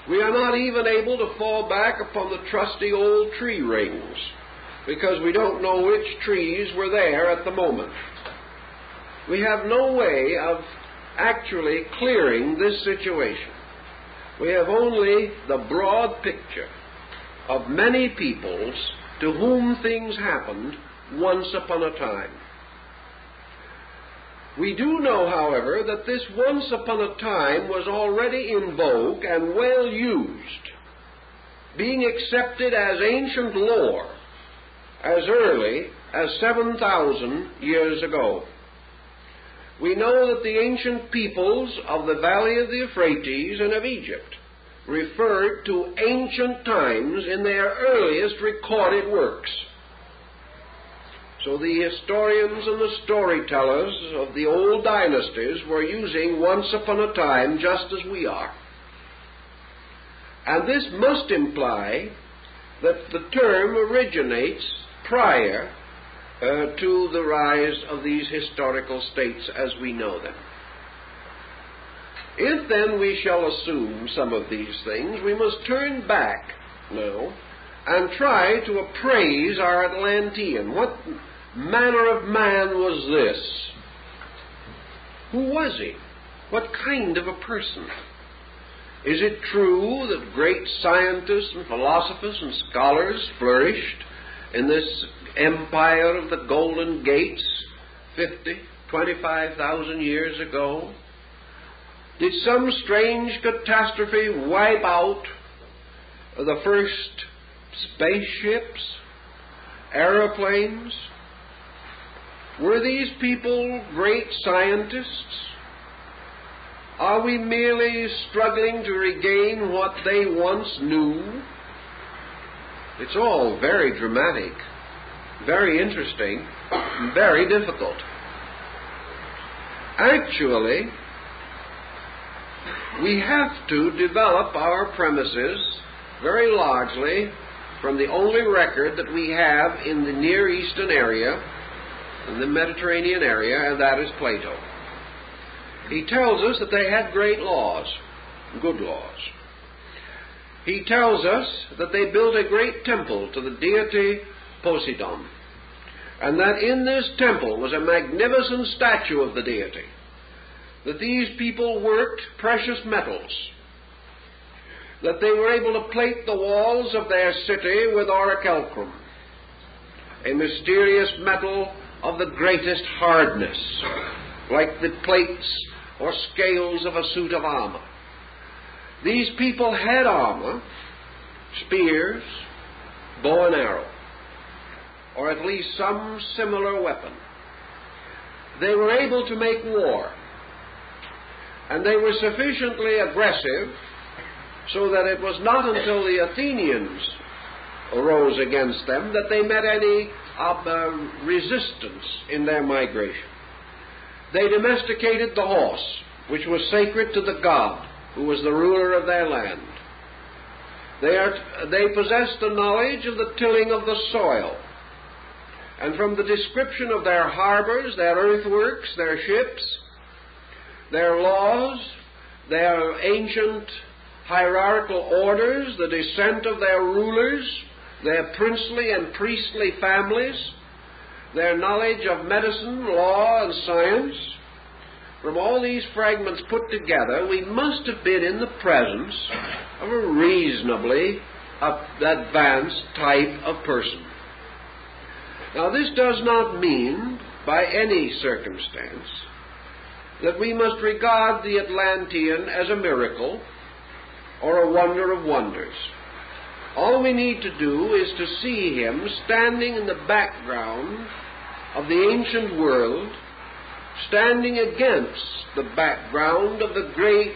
We are not even able to fall back upon the trusty old tree rings, because we don't know which trees were there at the moment. We have no way of actually clearing this situation. We have only the broad picture of many peoples to whom things happened once upon a time. We do know, however, that this once upon a time was already in vogue and well used, being accepted as ancient lore as early as 7,000 years ago. We know that the ancient peoples of the valley of the Euphrates and of Egypt referred to ancient times in their earliest recorded works. So the historians and the storytellers of the old dynasties were using once upon a time just as we are. And this must imply that the term originates prior to the rise of these historical states as we know them. If then we shall assume some of these things, we must turn back now and try to appraise our Atlantean. What manner of man was this? Who was he? What kind of a person? Is it true that great scientists and philosophers and scholars flourished in this empire of the Golden Gates 25,000 years ago? Did some strange catastrophe wipe out the first spaceships, aeroplanes? Were these people great scientists? Are we merely struggling to regain what they once knew? It's all very dramatic, very interesting, very difficult. Actually, we have to develop our premises very largely from the only record that we have in the Near Eastern area, in the Mediterranean area, and that is Plato. He tells us that they had great laws, good laws. He tells us that they built a great temple to the deity Poseidon, and that in this temple was a magnificent statue of the deity, that these people worked precious metals, that they were able to plate the walls of their city with orichalcum, a mysterious metal of the greatest hardness, like the plates or scales of a suit of armor. These people had armor, spears, bow and arrow, or at least some similar weapon. They were able to make war, and they were sufficiently aggressive so that it was not until the Athenians arose against them that they met any resistance in their migration. They domesticated the horse, which was sacred to the god who was the ruler of their land. They possessed the knowledge of the tilling of the soil, and from the description of their harbors, their earthworks, their ships, their laws, their ancient hierarchical orders, the descent of their rulers, their princely and priestly families, their knowledge of medicine, law, and science, from all these fragments put together, we must have been in the presence of a reasonably advanced type of person. Now, this does not mean, by any circumstance, that we must regard the Atlantean as a miracle or a wonder of wonders. All we need to do is to see him standing in the background of the ancient world, standing against the background of the great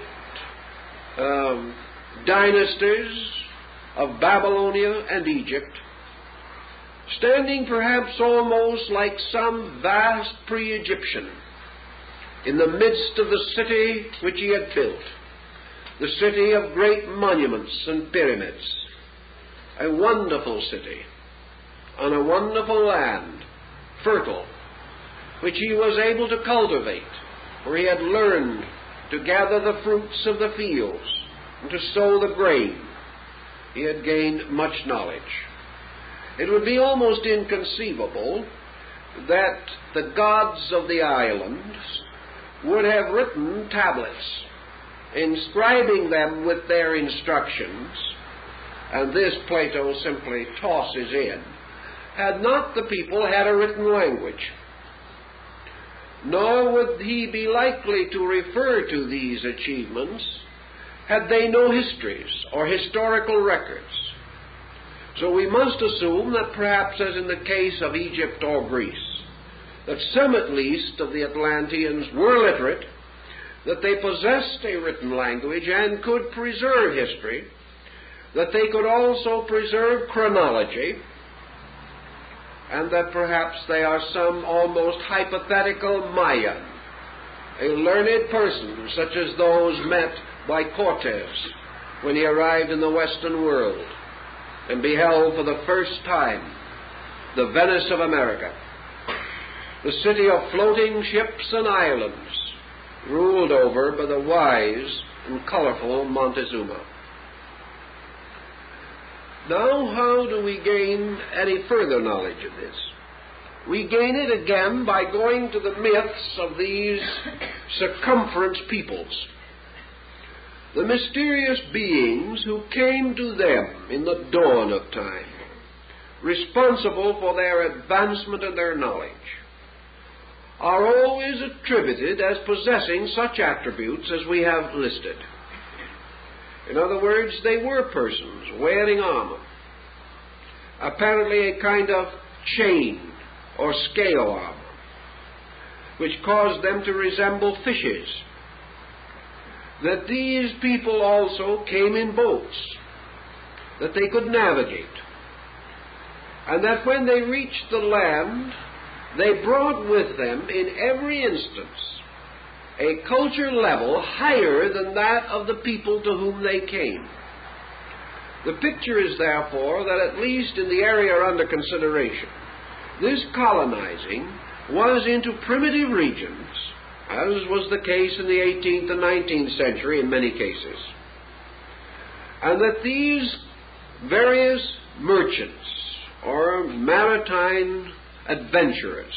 dynasties of Babylonia and Egypt, standing perhaps almost like some vast pre-Egyptian in the midst of the city which he had built, the city of great monuments and pyramids, a wonderful city on a wonderful land, fertile, which he was able to cultivate, for he had learned to gather the fruits of the fields and to sow the grain. He had gained much knowledge. It would be almost inconceivable that the gods of the islands would have written tablets, inscribing them with their instructions, and this Plato simply tosses in, had not the people had a written language. Nor would he be likely to refer to these achievements had they no histories or historical records. So we must assume that perhaps, as in the case of Egypt or Greece, that some at least of the Atlanteans were literate, that they possessed a written language and could preserve history, that they could also preserve chronology, and that perhaps they are some almost hypothetical Mayan, a learned person such as those met by Cortez when he arrived in the Western world and beheld for the first time the Venice of America, the city of floating ships and islands, ruled over by the wise and colorful Montezuma. Now, how do we gain any further knowledge of this? We gain it again by going to the myths of these circumference peoples, the mysterious beings who came to them in the dawn of time, responsible for their advancement and their knowledge, are always attributed as possessing such attributes as we have listed. In other words, they were persons wearing armor, apparently a kind of chain or scale armor, which caused them to resemble fishes. That these people also came in boats, that they could navigate, and that when they reached the land, they brought with them in every instance a culture level higher than that of the people to whom they came. The picture is therefore that at least in the area under consideration, this colonizing was into primitive regions, as was the case in the 18th and 19th century in many cases, and that these various merchants or maritime adventurers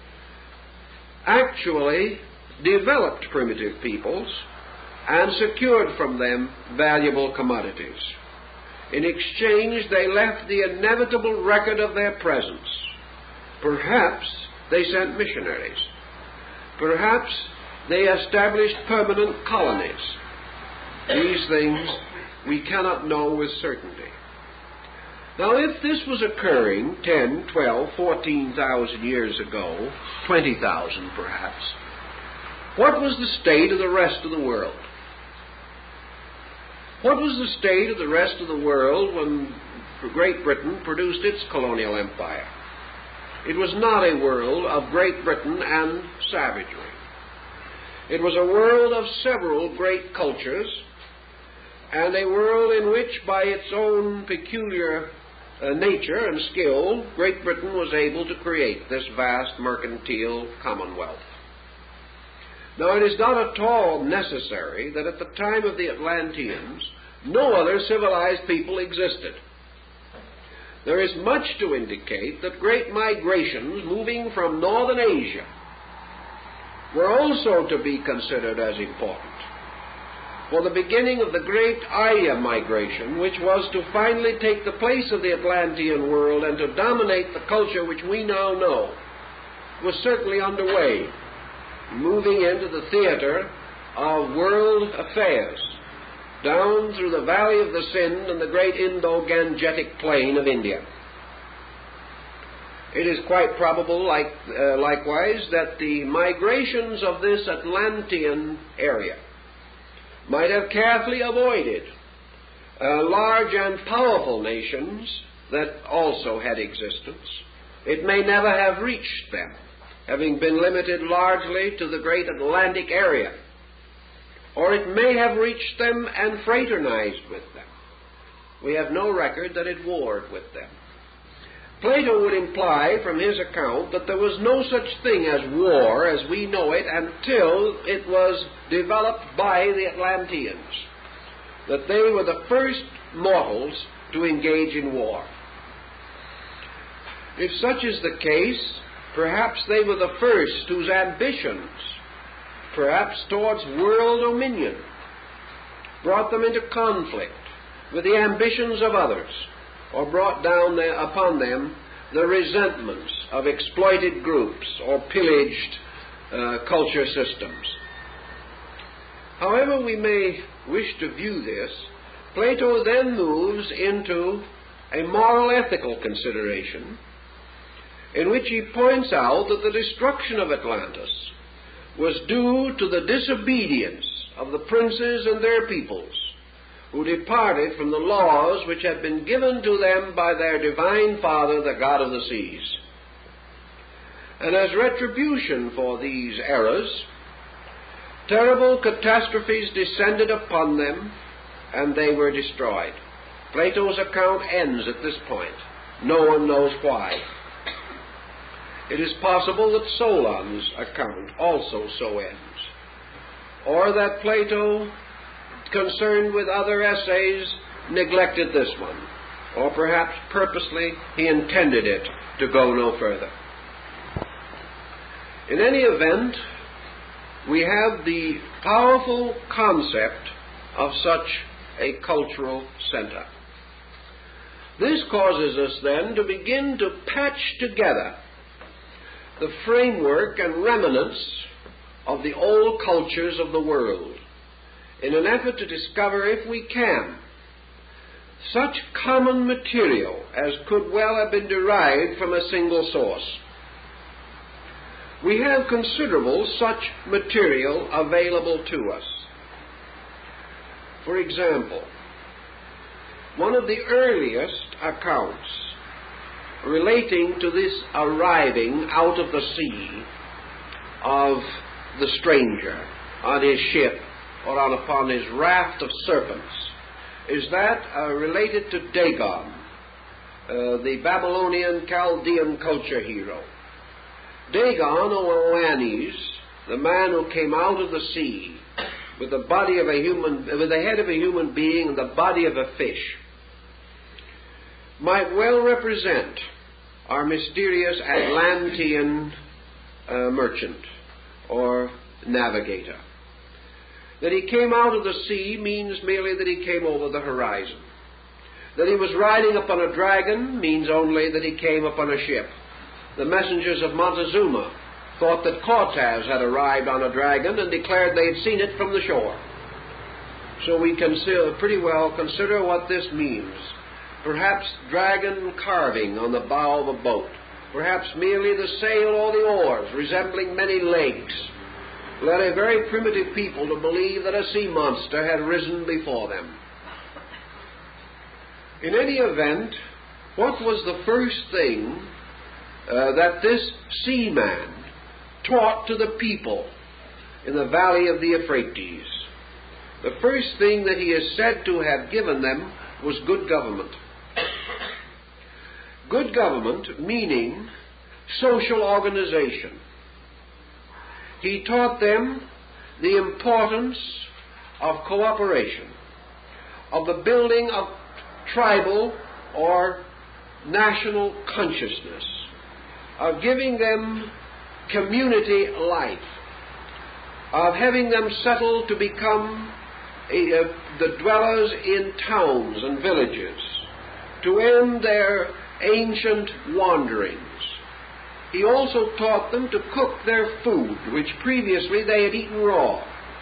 actually developed primitive peoples and secured from them valuable commodities. In exchange, they left the inevitable record of their presence. Perhaps they sent missionaries. Perhaps they established permanent colonies. These things we cannot know with certainty. Now, if this was occurring 10, 12, 14,000 years ago, 20,000 perhaps, what was the state of the rest of the world? What was the state of the rest of the world when Great Britain produced its colonial empire? It was not a world of Great Britain and savagery. It was a world of several great cultures, and a world in which, by its own peculiar nature and skill, Great Britain was able to create this vast mercantile commonwealth. Now, it is not at all necessary that at the time of the Atlanteans no other civilized people existed. There is much to indicate that great migrations moving from northern Asia were also to be considered as important. For the beginning of the great Arya migration, which was to finally take the place of the Atlantean world and to dominate the culture which we now know, was certainly underway, moving into the theater of world affairs, down through the valley of the Sind and the great Indo-Gangetic plain of India. It is quite probable, likewise, that the migrations of this Atlantean area might have carefully avoided large and powerful nations that also had existence. It may never have reached them, having been limited largely to the great Atlantic area. Or it may have reached them and fraternized with them. We have no record that it warred with them. Plato would imply from his account that there was no such thing as war as we know it until it was developed by the Atlanteans, that they were the first mortals to engage in war. If such is the case, perhaps they were the first whose ambitions, perhaps towards world dominion, brought them into conflict with the ambitions of others, or brought down upon them the resentments of exploited groups or pillaged culture systems. However we may wish to view this, Plato then moves into a moral ethical consideration in which he points out that the destruction of Atlantis was due to the disobedience of the princes and their peoples, who departed from the laws which had been given to them by their divine father, the God of the seas. And as retribution for these errors, terrible catastrophes descended upon them, and they were destroyed. Plato's account ends at this point. No one knows why. It is possible that Solon's account also so ends, or that Plato, concerned with other essays, neglected this one, or perhaps purposely he intended it to go no further. In any event, we have the powerful concept of such a cultural center. This causes us then to begin to patch together the framework and remnants of the old cultures of the world in an effort to discover, if we can, such common material as could well have been derived from a single source. We have considerable such material available to us. For example, one of the earliest accounts relating to this arriving out of the sea of the stranger on his ship or upon his raft of serpents is that related to Dagon, the Babylonian Chaldean culture hero. Dagon, or Oannes, the man who came out of the sea with the body of a human, with the head of a human being and the body of a fish, might well represent our mysterious Atlantean merchant or navigator. That he came out of the sea means merely that he came over the horizon. That he was riding upon a dragon means only that he came upon a ship. The messengers of Montezuma thought that Cortez had arrived on a dragon and declared they had seen it from the shore. So we can pretty well consider what this means. Perhaps dragon carving on the bow of a boat. Perhaps merely the sail or the oars, resembling many legs, led a very primitive people to believe that a sea monster had risen before them. In any event, what was the first thing that this seaman taught to the people in the valley of the Euphrates? The first thing that he is said to have given them was good government. Good government meaning social organization. He taught them the importance of cooperation, of the building of tribal or national consciousness, of giving them community life, of having them settle to become the dwellers in towns and villages, to end their ancient wanderings. He also taught them to cook their food, which previously they had eaten raw.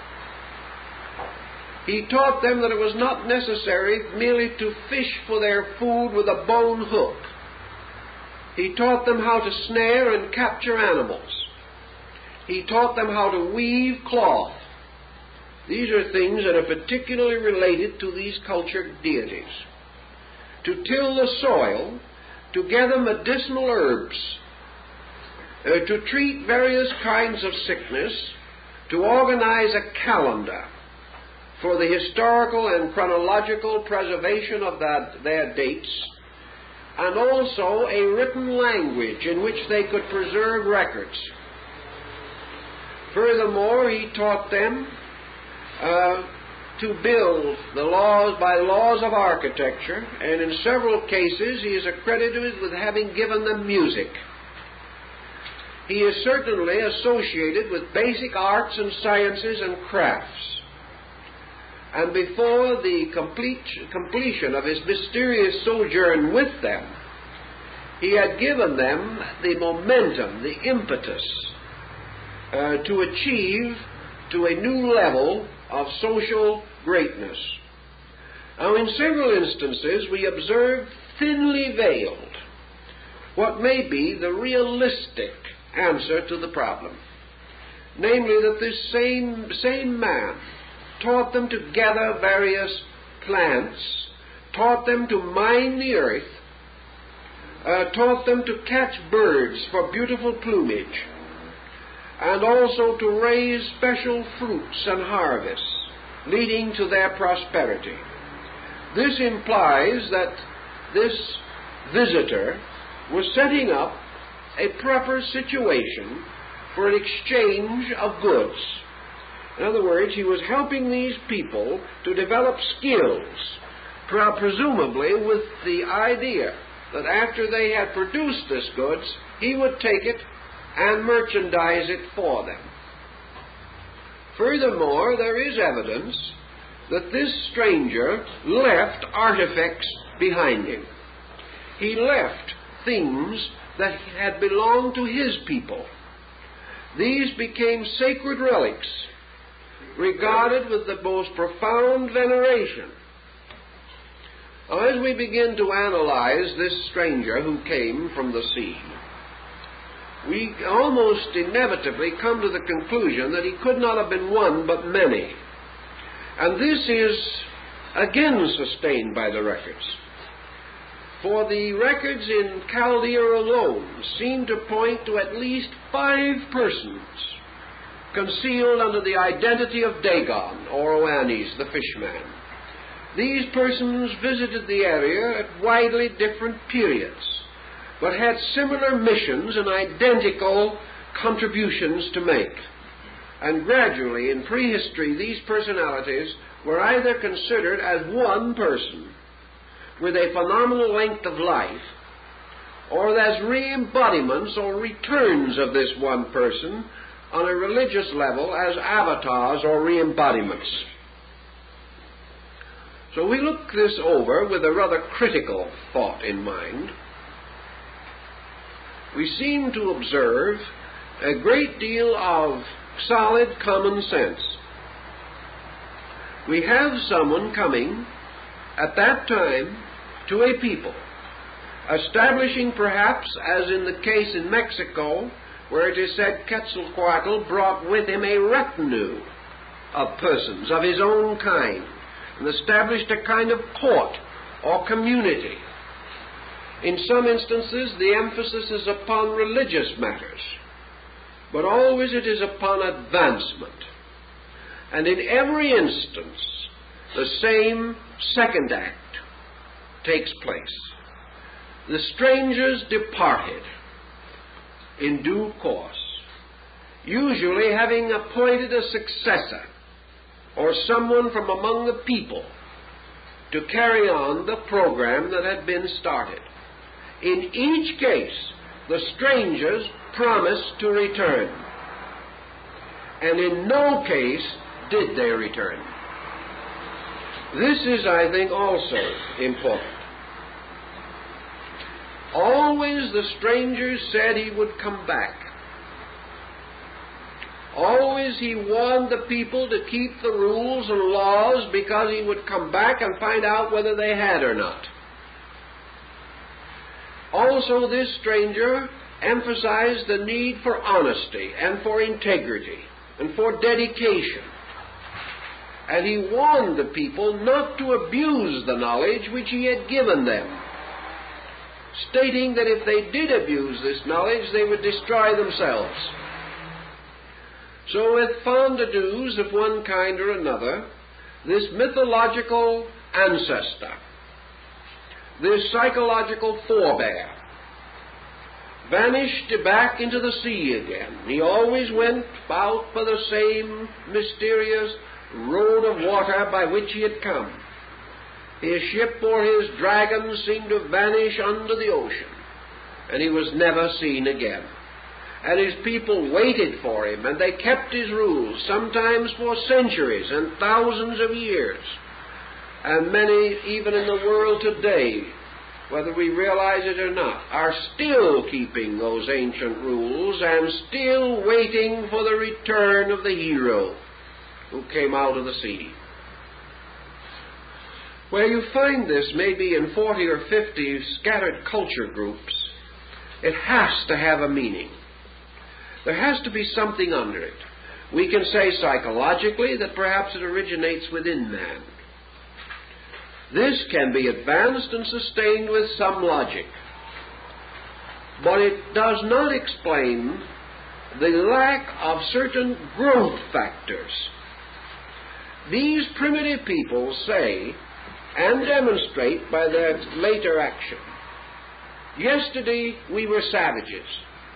He taught them that it was not necessary merely to fish for their food with a bone hook. He taught them how to snare and capture animals. He taught them how to weave cloth. These are things that are particularly related to these cultured deities. To till the soil, to gather medicinal herbs, to treat various kinds of sickness, to organize a calendar for the historical and chronological preservation of their dates, and also a written language in which they could preserve records. Furthermore, he taught them to build the laws by laws of architecture, and in several cases he is accredited with having given them music. He is certainly associated with basic arts and sciences and crafts. And before the completion of his mysterious sojourn with them, he had given them the momentum, the impetus to achieve to a new level of social greatness. Now, in several instances, we observe thinly veiled what may be the realistic answer to the problem. Namely, that this same man taught them to gather various plants, taught them to mine the earth, taught them to catch birds for beautiful plumage, and also to raise special fruits and harvests, leading to their prosperity. This implies that this visitor was setting up a proper situation for an exchange of goods. In other words, he was helping these people to develop skills, presumably with the idea that after they had produced this goods, he would take it and merchandise it for them. Furthermore, there is evidence that this stranger left artifacts behind him. He left things that had belonged to his people. These became sacred relics, regarded with the most profound veneration. Now, as we begin to analyze this stranger who came from the sea, we almost inevitably come to the conclusion that he could not have been one but many. And this is again sustained by the records. For the records in Chaldea alone seem to point to at least 5 persons concealed under the identity of Dagon, or Oannes, the fishman. These persons visited the area at widely different periods, but had similar missions and identical contributions to make. And gradually, in prehistory, these personalities were either considered as one person with a phenomenal length of life, or as re-embodiments or returns of this one person on a religious level as avatars or re-embodiments. So we look this over with a rather critical thought in mind. We seem to observe a great deal of solid common sense. We have someone coming at that time to a people, establishing perhaps, as in the case in Mexico, where it is said Quetzalcoatl brought with him a retinue of persons of his own kind, and established a kind of court or community. In some instances, the emphasis is upon religious matters, but always it is upon advancement. And in every instance, the same second act takes place. The strangers departed in due course, usually having appointed a successor or someone from among the people to carry on the program that had been started. In each case, the strangers promised to return, and in no case did they return. This is, I think, also important. Always the strangers said he would come back. Always he warned the people to keep the rules and laws because he would come back and find out whether they had or not. Also, this stranger emphasized the need for honesty and for integrity and for dedication. And he warned the people not to abuse the knowledge which he had given them, stating that if they did abuse this knowledge, they would destroy themselves. So with fond-a-do's of one kind or another, this mythological ancestor, this psychological forebear, vanished back into the sea again. He always went out for the same mysterious road of water by which he had come. His ship or his dragon seemed to vanish under the ocean, and he was never seen again. And his people waited for him, and they kept his rules, sometimes for centuries and thousands of years. And many, even in the world today, whether we realize it or not, are still keeping those ancient rules and still waiting for the return of the hero who came out of the sea. Where you find this, maybe in 40 or 50 scattered culture groups, it has to have a meaning. There has to be something under it. We can say psychologically that perhaps it originates within man. This can be advanced and sustained with some logic. But it does not explain the lack of certain growth factors. These primitive people say and demonstrate by their later action. Yesterday we were savages.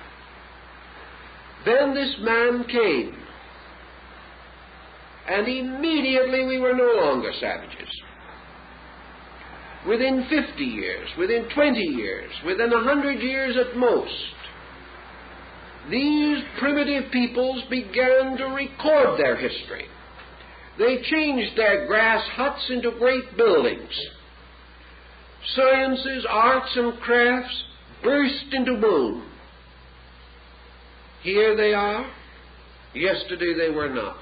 Then this man came, and immediately we were no longer savages. Within 50 years, within 20 years, within 100 years at most, these primitive peoples began to record their history. They changed their grass huts into great buildings. Sciences, arts, and crafts burst into bloom. Here they are. Yesterday they were not.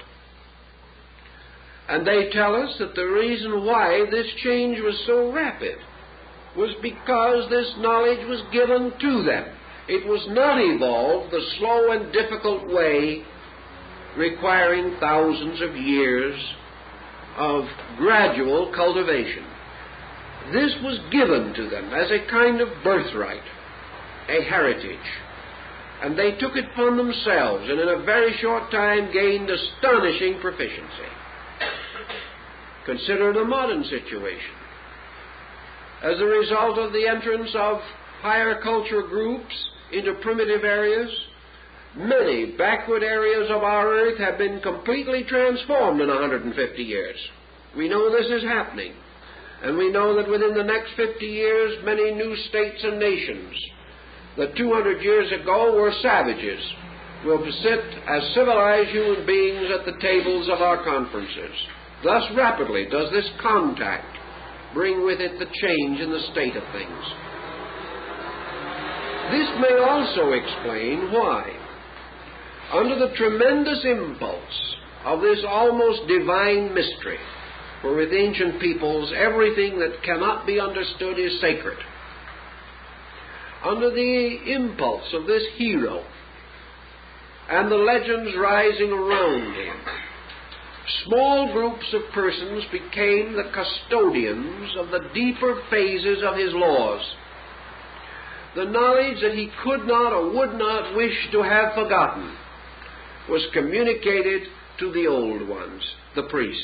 And they tell us that the reason why this change was so rapid was because this knowledge was given to them. It was not evolved the slow and difficult way requiring thousands of years of gradual cultivation. This was given to them as a kind of birthright, a heritage. And they took it upon themselves, and in a very short time gained astonishing proficiency. Consider the modern situation. As a result of the entrance of higher culture groups into primitive areas, many backward areas of our earth have been completely transformed in 150 years. We know this is happening. And we know that within the next 50 years, many new states and nations that 200 years ago were savages will sit as civilized human beings at the tables of our conferences. Thus rapidly does this contact bring with it the change in the state of things. This may also explain why, under the tremendous impulse of this almost divine mystery, for with ancient peoples everything that cannot be understood is sacred, under the impulse of this hero and the legends rising around him, small groups of persons became the custodians of the deeper phases of his laws. The knowledge that he could not or would not wish to have forgotten was communicated to the old ones, the priests.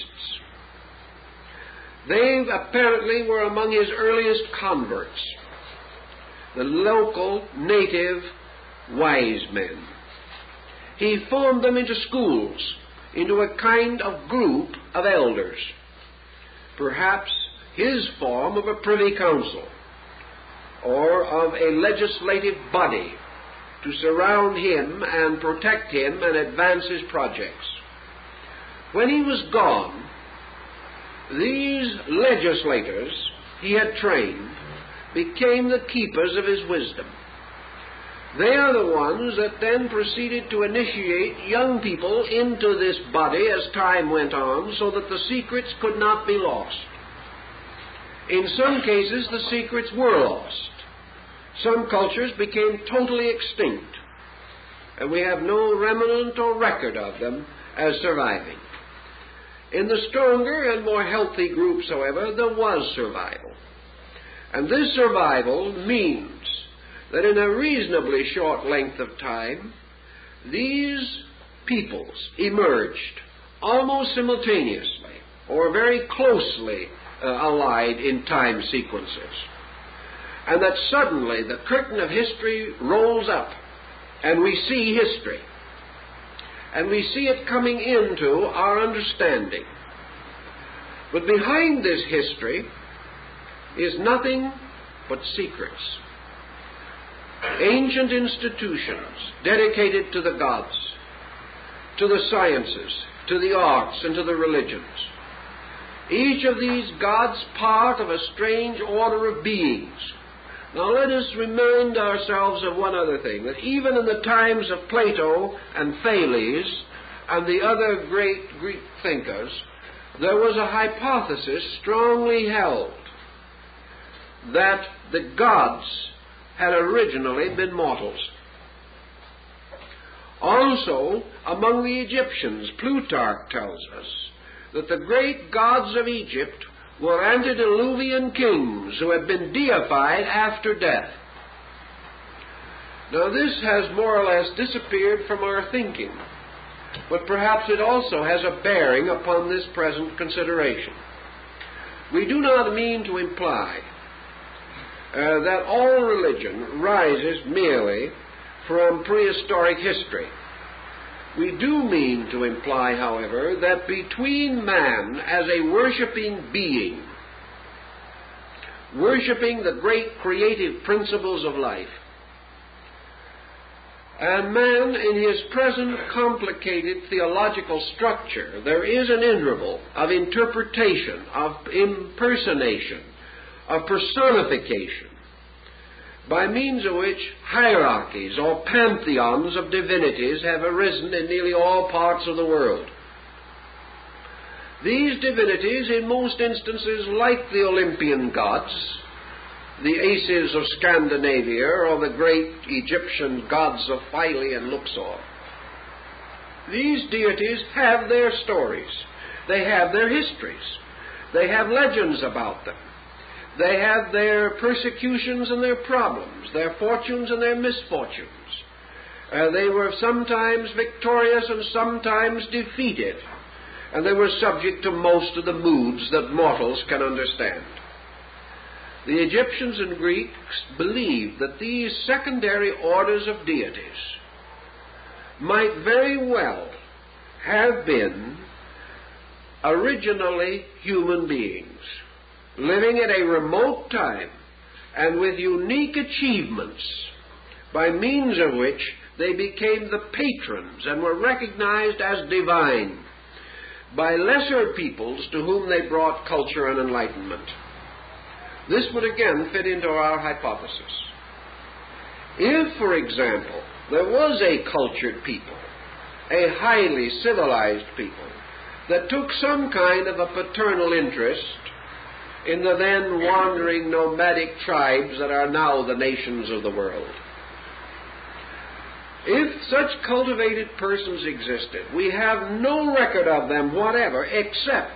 They apparently were among his earliest converts, the local native wise men. He formed them into schools, into a kind of group of elders, perhaps his form of a privy council or of a legislative body to surround him and protect him and advance his projects. When he was gone, these legislators he had trained became the keepers of his wisdom. They are the ones that then proceeded to initiate young people into this body as time went on so that the secrets could not be lost. In some cases, the secrets were lost. Some cultures became totally extinct, and we have no remnant or record of them as surviving. In the stronger and more healthy groups, however, there was survival. And this survival means that in a reasonably short length of time, these peoples emerged almost simultaneously or very closely allied in time sequences. And that suddenly the curtain of history rolls up and we see history. and we see it coming into our understanding. But behind this history is nothing but secrets. Ancient institutions dedicated to the gods, to the sciences, to the arts, and to the religions. Each of these gods part of a strange order of beings. Now let us remind ourselves of one other thing, that even in the times of Plato and Thales and the other great Greek thinkers, there was a hypothesis strongly held that the gods had originally been mortals. Also, among the Egyptians, Plutarch tells us that the great gods of Egypt were antediluvian kings who had been deified after death. Now this has more or less disappeared from our thinking, but perhaps it also has a bearing upon this present consideration. We do not mean to imply that all religion rises merely from prehistoric history. We do mean to imply, however, that between man as a worshipping being, worshipping the great creative principles of life, and man in his present complicated theological structure, there is an interval of interpretation, of impersonation, of personification, by means of which hierarchies or pantheons of divinities have arisen in nearly all parts of the world. These divinities, in most instances, like the Olympian gods, the Aces of Scandinavia, or the great Egyptian gods of Philae and Luxor, these deities have their stories. They have their histories. They have legends about them. They have their persecutions and their problems, their fortunes and their misfortunes. They were sometimes victorious and sometimes defeated, and they were subject to most of the moods that mortals can understand. The Egyptians and Greeks believed that these secondary orders of deities might very well have been originally human beings, living at a remote time and with unique achievements, by means of which they became the patrons and were recognized as divine by lesser peoples to whom they brought culture and enlightenment. This would again fit into our hypothesis. If, for example, there was a cultured people, a highly civilized people, that took some kind of a paternal interest in the then wandering nomadic tribes that are now the nations of the world. If such cultivated persons existed, we have no record of them whatever except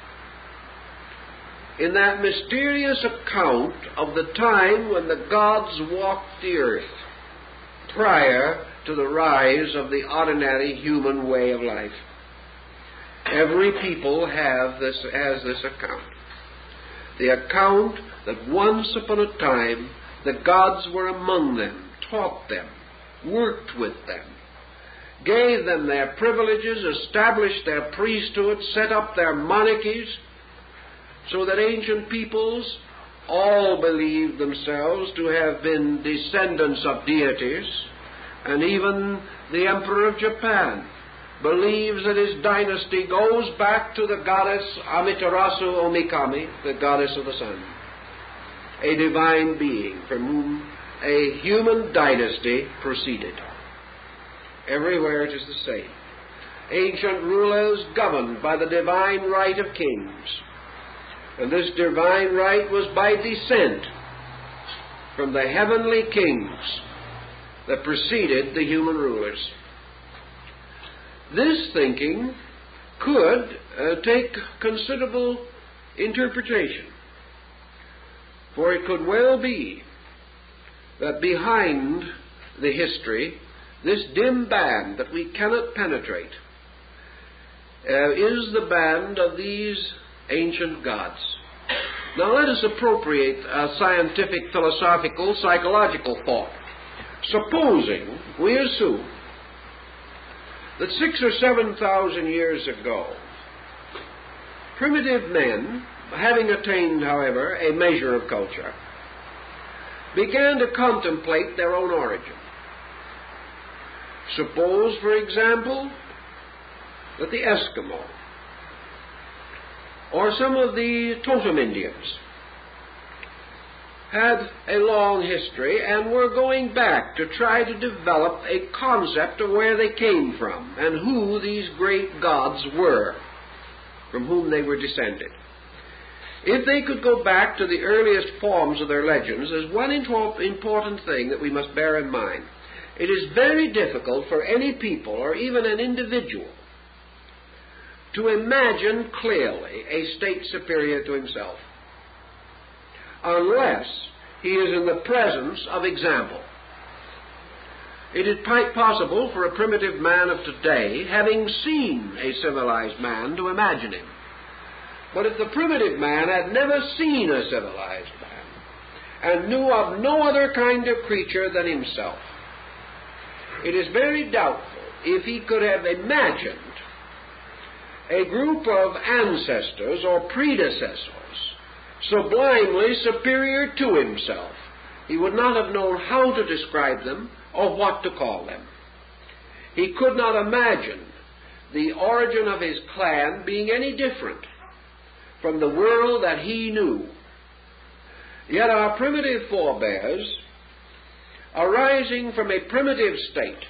in that mysterious account of the time when the gods walked the earth prior to the rise of the ordinary human way of life. Every people has this account. The account that once upon a time the gods were among them, taught them, worked with them, gave them their privileges, established their priesthood, set up their monarchies, so that ancient peoples all believed themselves to have been descendants of deities, and even the Emperor of Japan believes that his dynasty goes back to the goddess Amaterasu Omikami, the goddess of the sun, a divine being from whom a human dynasty proceeded. Everywhere it is the same. Ancient rulers governed by the divine right of kings, and this divine right was by descent from the heavenly kings that preceded the human rulers. This thinking could take considerable interpretation, for it could well be that behind the history, this dim band that we cannot penetrate, is the band of these ancient gods. Now let us appropriate a scientific, philosophical, psychological thought. Supposing we assume that 6,000 or 7,000 years ago, primitive men, having attained, however, a measure of culture, began to contemplate their own origin. Suppose, for example, that the Eskimo or some of the Totem Indians had a long history and were going back to try to develop a concept of where they came from and who these great gods were from whom they were descended. If they could go back to the earliest forms of their legends, there's one important thing that we must bear in mind. It is very difficult for any people or even an individual to imagine clearly a state superior to himself unless he is in the presence of example. It is quite possible for a primitive man of today, having seen a civilized man, to imagine him. But if the primitive man had never seen a civilized man and knew of no other kind of creature than himself, it is very doubtful if he could have imagined a group of ancestors or predecessors sublimely superior to himself. He would not have known how to describe them or what to call them. He could not imagine the origin of his clan being any different from the world that he knew. Yet our primitive forebears, arising from a primitive state,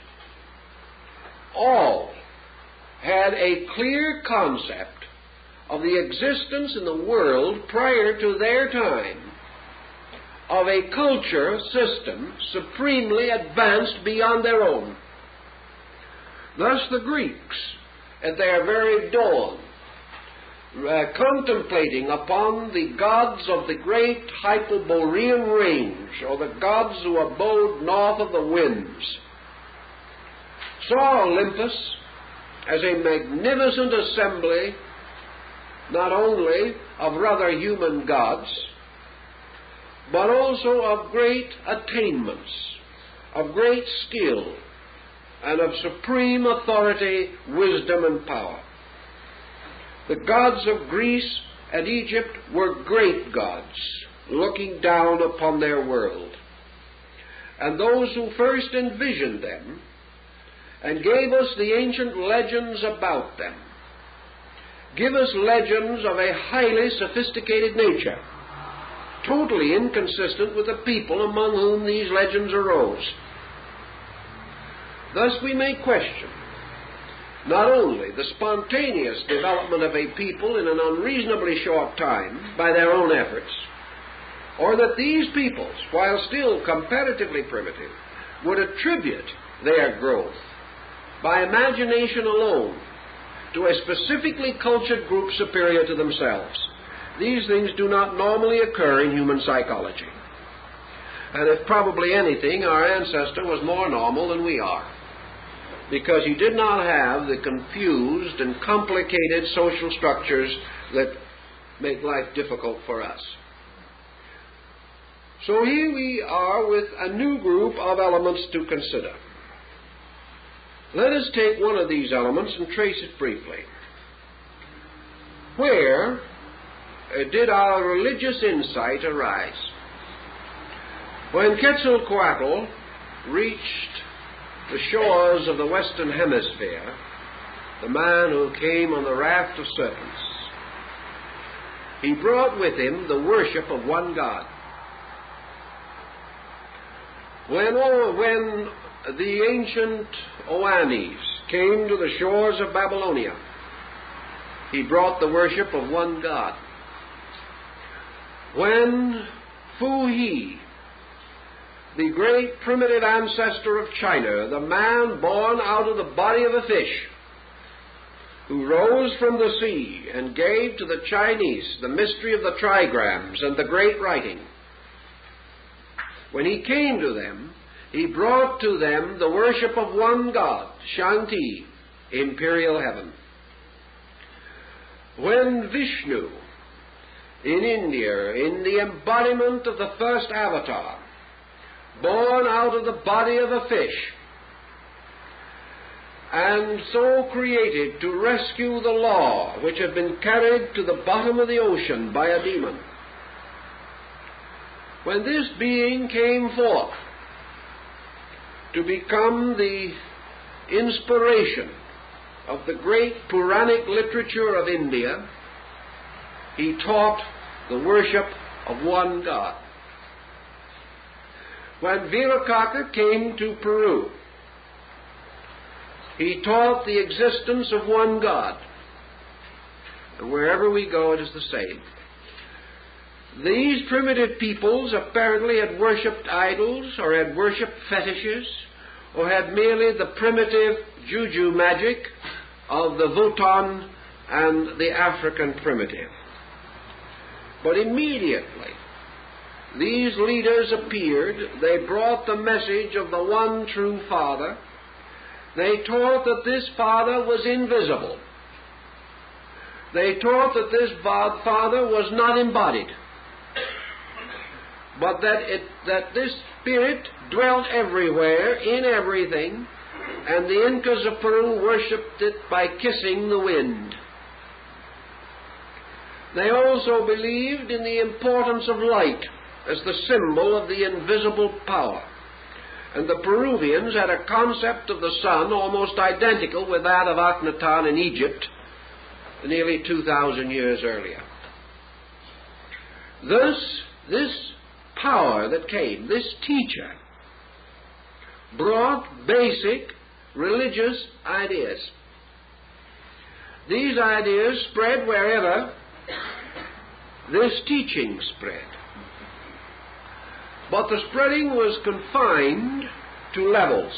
all had a clear concept of the existence in the world prior to their time of a culture system supremely advanced beyond their own. Thus the Greeks, at their very dawn, contemplating upon the gods of the great Hyperborean range, or the gods who abode north of the winds, saw Olympus as a magnificent assembly not only of rather human gods, but also of great attainments, of great skill, and of supreme authority, wisdom, and power. The gods of Greece and Egypt were great gods, looking down upon their world. And those who first envisioned them and gave us the ancient legends about them give us legends of a highly sophisticated nature, totally inconsistent with the people among whom these legends arose. Thus we may question not only the spontaneous development of a people in an unreasonably short time by their own efforts, or that these peoples, while still comparatively primitive, would attribute their growth by imagination alone to a specifically cultured group superior to themselves. These things do not normally occur in human psychology. And if probably anything, our ancestor was more normal than we are, because he did not have the confused and complicated social structures that make life difficult for us. So here we are with a new group of elements to consider. Let us take one of these elements and trace it briefly. Where did our religious insight arise? When Quetzalcoatl reached the shores of the Western Hemisphere, the man who came on the raft of serpents, he brought with him the worship of one God. When the ancient Oannes came to the shores of Babylonia, he brought the worship of one God. When Fu He, the great primitive ancestor of China, the man born out of the body of a fish, who rose from the sea and gave to the Chinese the mystery of the trigrams and the great writing, when he came to them, he brought to them the worship of one God, Shanti, imperial heaven. When Vishnu, in India, in the embodiment of the first avatar, born out of the body of a fish, and so created to rescue the law which had been carried to the bottom of the ocean by a demon. When this being came forth to become the inspiration of the great Puranic literature of India, he taught the worship of one God. When Virakaka came to Peru, he taught the existence of one God. And wherever we go, it is the same. These primitive peoples apparently had worshipped idols, or had worshipped fetishes, or had merely the primitive juju magic of the Vuitton and the African primitive. But immediately these leaders appeared. They brought the message of the one true Father. They taught that this Father was invisible. They taught that this Father was not embodied, but that this Spirit dwelt everywhere, in everything, and the Incas of Peru worshipped it by kissing the wind. They also believed in the importance of light as the symbol of the invisible power. And the Peruvians had a concept of the sun almost identical with that of Akhenaten in Egypt nearly 2,000 years earlier. Thus, this power that came, this teacher, brought basic religious ideas. These ideas spread wherever this teaching spread. But the spreading was confined to levels.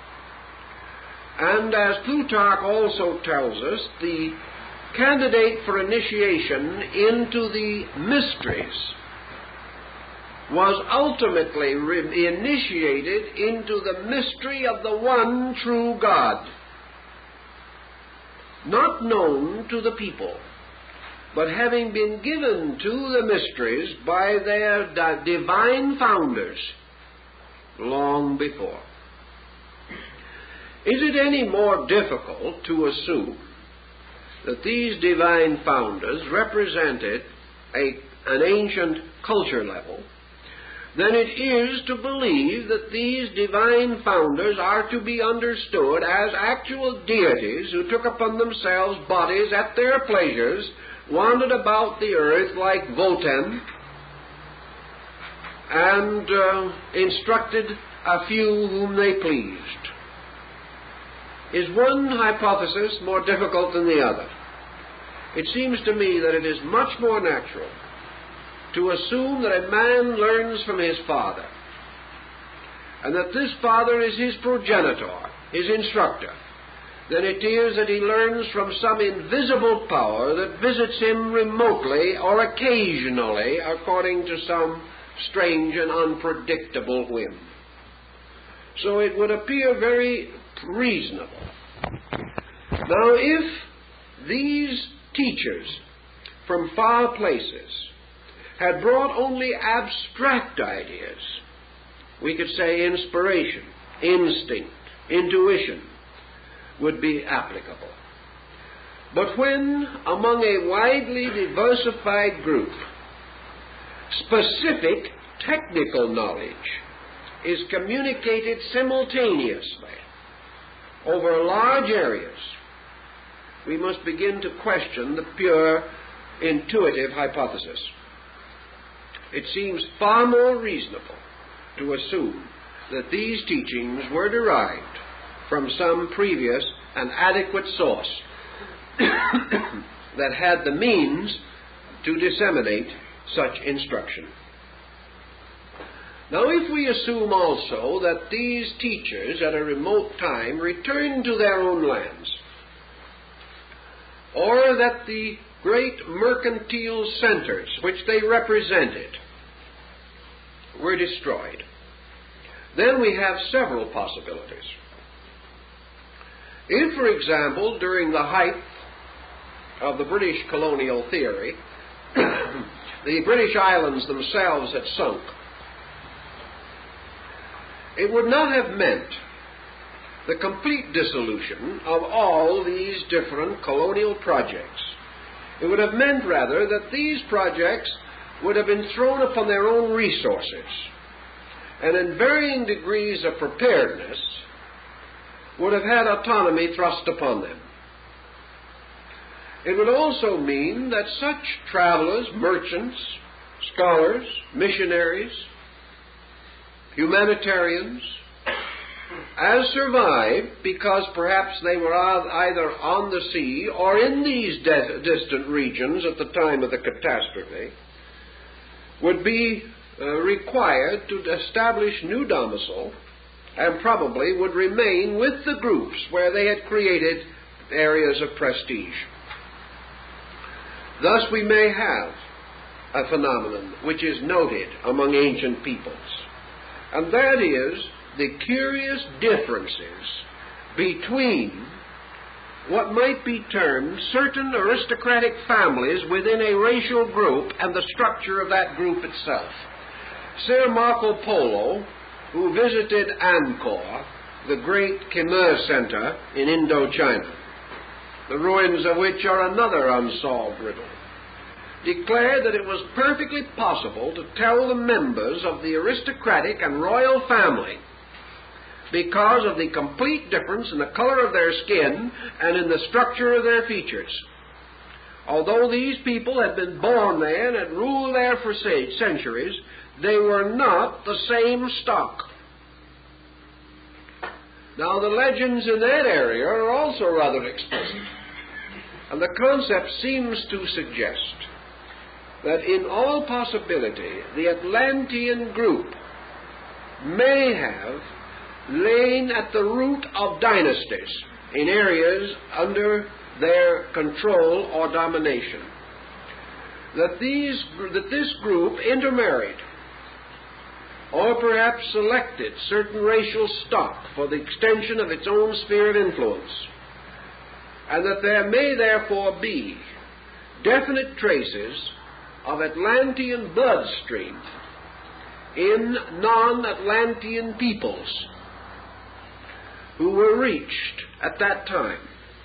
And as Plutarch also tells us, the candidate for initiation into the mysteries was ultimately initiated into the mystery of the one true God, not known to the people, but having been given to the mysteries by their divine founders long before. Is it any more difficult to assume that these divine founders represented an ancient culture level than it is to believe that these divine founders are to be understood as actual deities who took upon themselves bodies at their pleasures, wandered about the earth like Votan, and instructed a few whom they pleased? Is one hypothesis more difficult than the other? It seems to me that it is much more natural to assume that a man learns from his father, and that this father is his progenitor, his instructor, than it is that he learns from some invisible power that visits him remotely or occasionally according to some strange and unpredictable whim. So it would appear very reasonable. Now, if these teachers from far places had brought only abstract ideas, we could say inspiration, instinct, intuition would be applicable. But when, among a widely diversified group, specific technical knowledge is communicated simultaneously over large areas, we must begin to question the pure intuitive hypothesis. It seems far more reasonable to assume that these teachings were derived from some previous and adequate source that had the means to disseminate such instruction. Now, if we assume also that these teachers at a remote time returned to their own lands, or that the great mercantile centers which they represented were destroyed, then we have several possibilities. If, for example, during the height of the British colonial theory, the British islands themselves had sunk, it would not have meant the complete dissolution of all these different colonial projects. It would have meant, rather, that these projects would have been thrown upon their own resources, and in varying degrees of preparedness would have had autonomy thrust upon them. It would also mean that such travelers, merchants, scholars, missionaries, humanitarians, as survived because perhaps they were either on the sea or in these distant regions at the time of the catastrophe, would be required to establish new domicile and probably would remain with the groups where they had created areas of prestige. Thus we may have a phenomenon which is noted among ancient peoples, and that is the curious differences between what might be termed certain aristocratic families within a racial group and the structure of that group itself. Sir Marco Polo, who visited Angkor, the great Khmer center in Indochina, the ruins of which are another unsolved riddle, declared that it was perfectly possible to tell the members of the aristocratic and royal family because of the complete difference in the color of their skin and in the structure of their features. Although these people had been born there and had ruled there for centuries, they were not the same stock. Now, the legends in that area are also rather explicit, and the concept seems to suggest that in all possibility the Atlantean group may have lain at the root of dynasties in areas under their control or domination. That this group intermarried or perhaps selected certain racial stock for the extension of its own sphere of influence, and that there may therefore be definite traces of Atlantean bloodstream in non-Atlantean peoples who were reached at that time,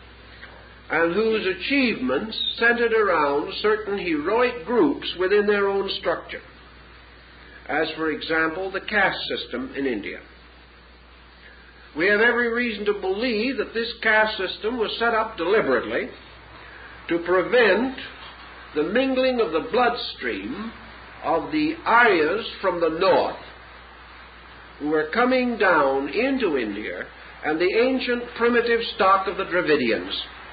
and whose achievements centered around certain heroic groups within their own structure, as, for example, the caste system in India. We have every reason to believe that this caste system was set up deliberately to prevent the mingling of the bloodstream of the Aryas from the north, who were coming down into India, and the ancient primitive stock of the Dravidians.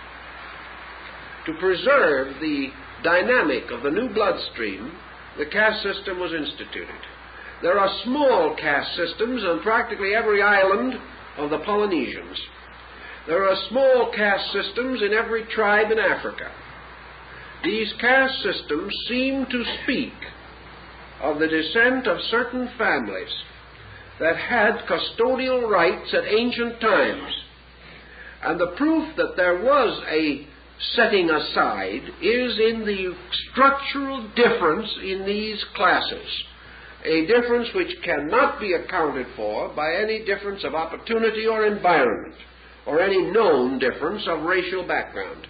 To preserve the dynamic of the new bloodstream, the caste system was instituted. There are small caste systems on practically every island of the Polynesians. There are small caste systems in every tribe in Africa. These caste systems seem to speak of the descent of certain families that had custodial rights at ancient times. And the proof that there was a setting aside is in the structural difference in these classes, a difference which cannot be accounted for by any difference of opportunity or environment, or any known difference of racial background.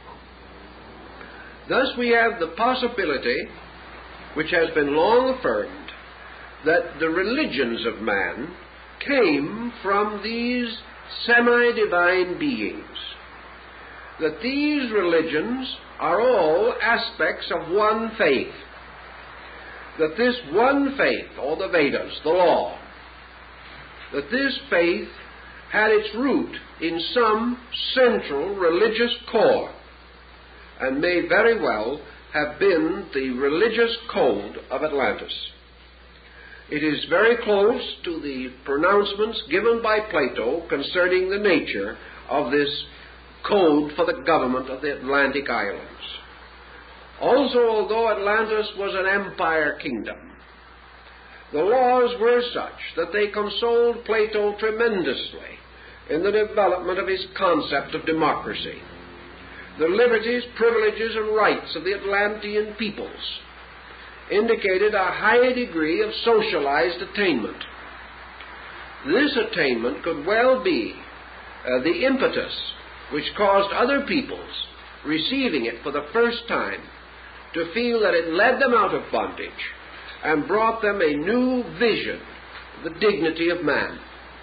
Thus we have the possibility, which has been long affirmed, that the religions of man came from these semi-divine beings, that these religions are all aspects of one faith, that this one faith, or the Vedas, the law, that this faith had its root in some central religious core, and may very well have been the religious code of Atlantis. It is very close to the pronouncements given by Plato concerning the nature of this code for the government of the Atlantic Islands. Also, although Atlantis was an empire kingdom, the laws were such that they consoled Plato tremendously in the development of his concept of democracy. The liberties, privileges, and rights of the Atlantean peoples indicated a high degree of socialized attainment. This attainment could well be the impetus which caused other peoples, receiving it for the first time, to feel that it led them out of bondage and brought them a new vision of the dignity of man.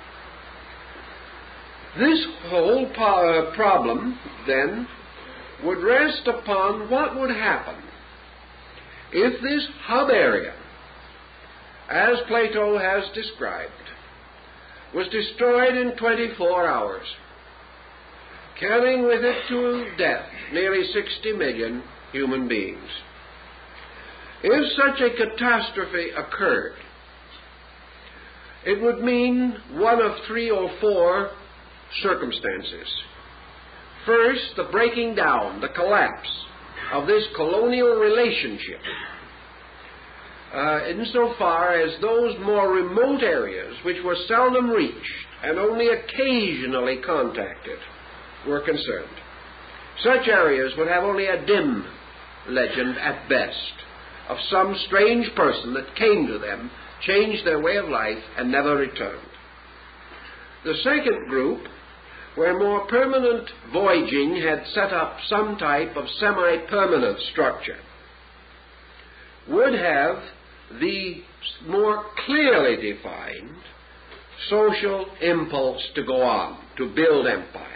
This whole problem, then, would rest upon what would happen if this hub area, as Plato has described, was destroyed in 24 hours, carrying with it to death nearly 60 million human beings. If such a catastrophe occurred, it would mean one of 3 or 4 circumstances. First, the breaking down, the collapse of this colonial relationship, insofar as those more remote areas which were seldom reached and only occasionally contacted were concerned. Such areas would have only a dim legend at best of some strange person that came to them, changed their way of life, and never returned. The second group, where more permanent voyaging had set up some type of semi-permanent structure, would have the more clearly defined social impulse to go on, to build empire.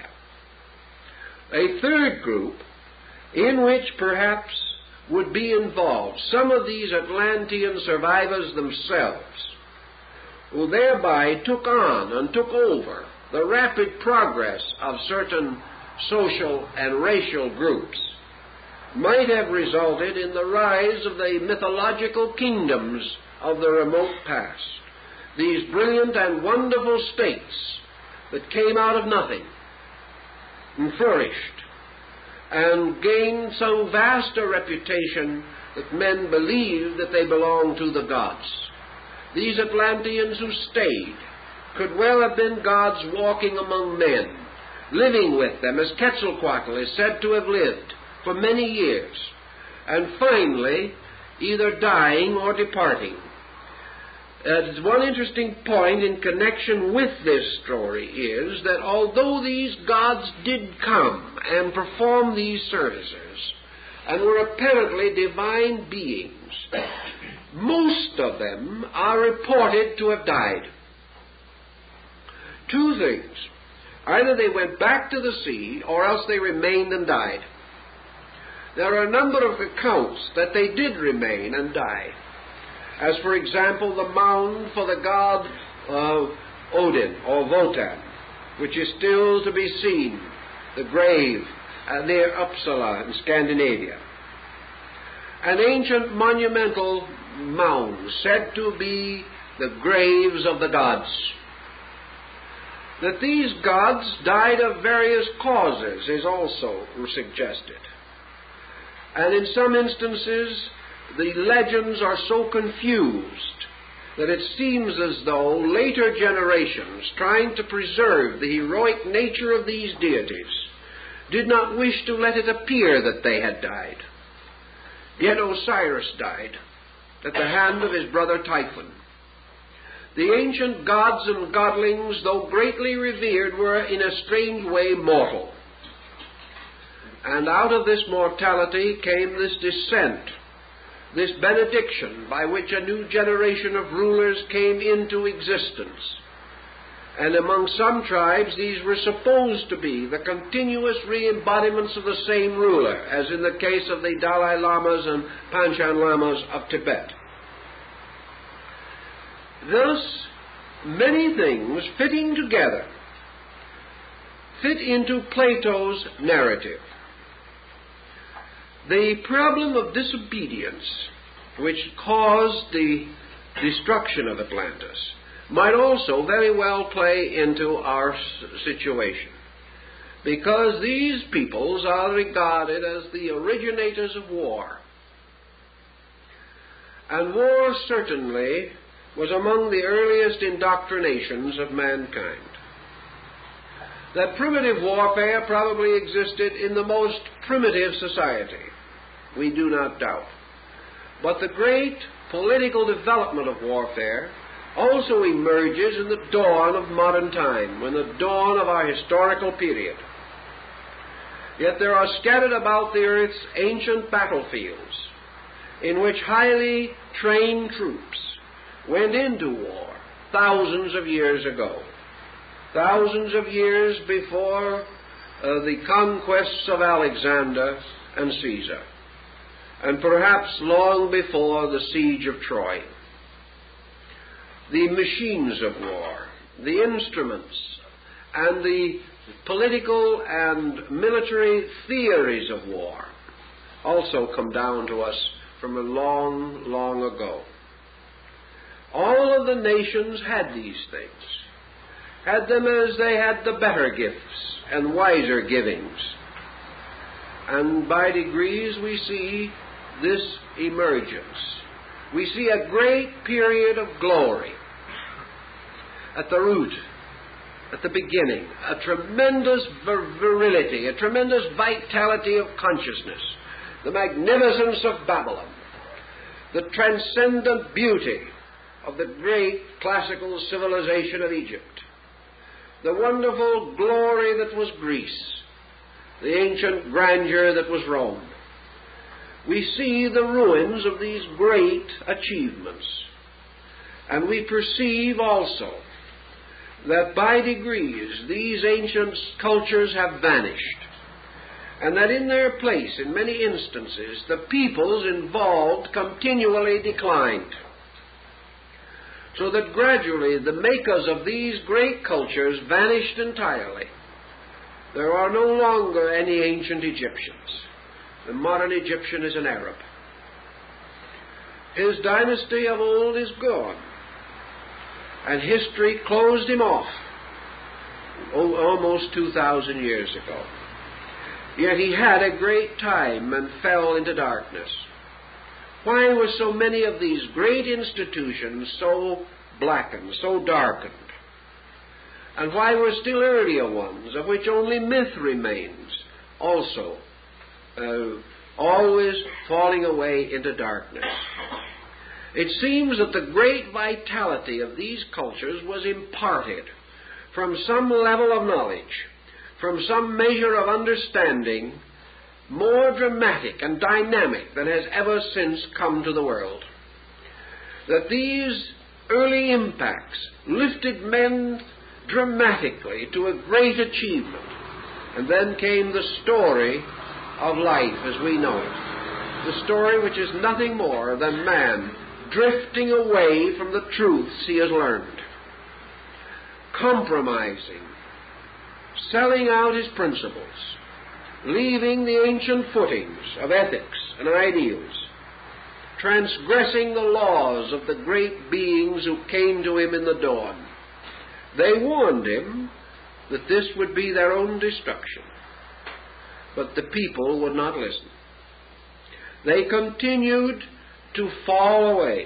A third group, in which perhaps would be involved some of these Atlantean survivors themselves, who thereby took on and took over the rapid progress of certain social and racial groups, might have resulted in the rise of the mythological kingdoms of the remote past, these brilliant and wonderful states that came out of nothing and flourished and gained so vast a reputation that men believed that they belonged to the gods. These Atlanteans who stayed could well have been gods walking among men, living with them, as Quetzalcoatl is said to have lived for many years, and finally either dying or departing. One interesting point in connection with this story is that although these gods did come and perform these services and were apparently divine beings, most of them are reported to have died. 2 things. Either they went back to the sea, or else they remained and died. There are a number of accounts that they did remain and die, as for example the mound for the god Odin, or Wotan, which is still to be seen, the grave near Uppsala in Scandinavia. An ancient monumental mound said to be the graves of the gods. That these gods died of various causes is also suggested. And in some instances, the legends are so confused that it seems as though later generations, trying to preserve the heroic nature of these deities, did not wish to let it appear that they had died. Yet Osiris died at the hand of his brother Typhon. The ancient gods and godlings, though greatly revered, were in a strange way mortal. And out of this mortality came this descent, this benediction by which a new generation of rulers came into existence. And among some tribes these were supposed to be the continuous re-embodiments of the same ruler, as in the case of the Dalai Lamas and Panchen Lamas of Tibet. Thus, many things fitting together fit into Plato's narrative. The problem of disobedience, which caused the destruction of Atlantis, might also very well play into our situation, because these peoples are regarded as the originators of war. And war certainly was among the earliest indoctrinations of mankind. That primitive warfare probably existed in the most primitive society, we do not doubt. But the great political development of warfare also emerges in the dawn of modern time, in the dawn of our historical period. Yet there are scattered about the earth's ancient battlefields in which highly trained troops went into war thousands of years ago, thousands of years before the conquests of Alexander and Caesar, and perhaps long before the siege of Troy. The machines of war, the instruments, and the political and military theories of war also come down to us from a long, long ago. All of the nations had these things, had them as they had the better gifts and wiser givings. And by degrees we see this emergence. We see a great period of glory at the root, at the beginning, a tremendous virility, a tremendous vitality of consciousness, the magnificence of Babylon, the transcendent beauty of the great classical civilization of Egypt, the wonderful glory that was Greece, the ancient grandeur that was Rome. We see the ruins of these great achievements, and we perceive also that by degrees these ancient cultures have vanished, and that in their place, in many instances, the peoples involved continually declined, so that gradually the makers of these great cultures vanished entirely. There are no longer any ancient Egyptians. The modern Egyptian is an Arab. His dynasty of old is gone, and history closed him off almost 2,000 years ago. Yet he had a great time and fell into darkness. Why were so many of these great institutions so blackened, so darkened? And why were still earlier ones, of which only myth remains, also always falling away into darkness? It seems that the great vitality of these cultures was imparted from some level of knowledge, from some measure of understanding, more dramatic and dynamic than has ever since come to the world. That these early impacts lifted men dramatically to a great achievement, and then came the story of life as we know it, the story which is nothing more than man drifting away from the truths he has learned, compromising, selling out his principles, leaving the ancient footings of ethics and ideals, transgressing the laws of the great beings who came to him in the dawn. They warned him that this would be their own destruction, but the people would not listen. They continued to fall away,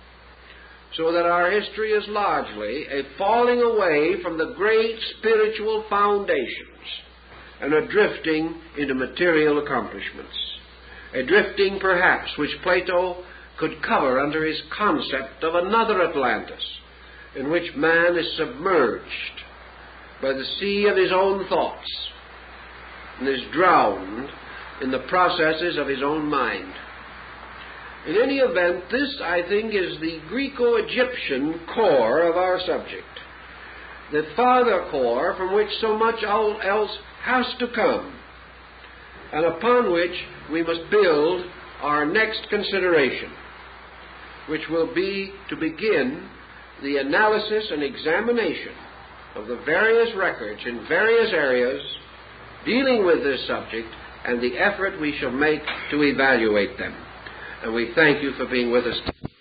so that our history is largely a falling away from the great spiritual foundations and a drifting into material accomplishments, a drifting perhaps which Plato could cover under his concept of another Atlantis, in which man is submerged by the sea of his own thoughts and is drowned in the processes of his own mind. In any event, this, I think, is the Greco-Egyptian core of our subject, the farther core from which so much else has to come, and upon which we must build our next consideration, which will be to begin the analysis and examination of the various records in various areas dealing with this subject and the effort we shall make to evaluate them. And we thank you for being with us.